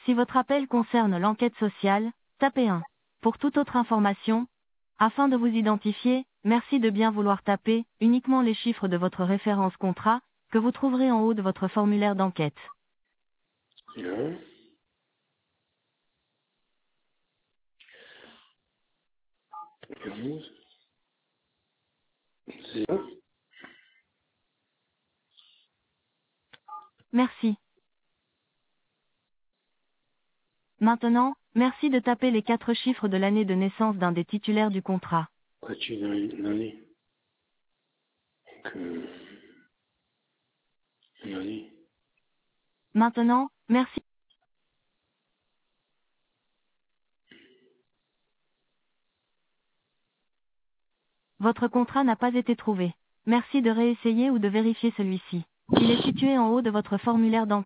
Si votre appel concerne l'enquête sociale, tapez 1. Pour toute autre information, afin de vous identifier, merci de bien vouloir taper uniquement les chiffres de votre référence contrat, que vous trouverez en haut de votre formulaire d'enquête. Bien. 11, 0. Merci. Maintenant, merci de taper les 4 chiffres de l'année de naissance d'un des titulaires du contrat. As-tu une année? Donc, une année. Maintenant, merci. Votre contrat n'a pas été trouvé. Merci de réessayer ou de vérifier celui-ci. Il est situé en haut de votre formulaire d'enquête.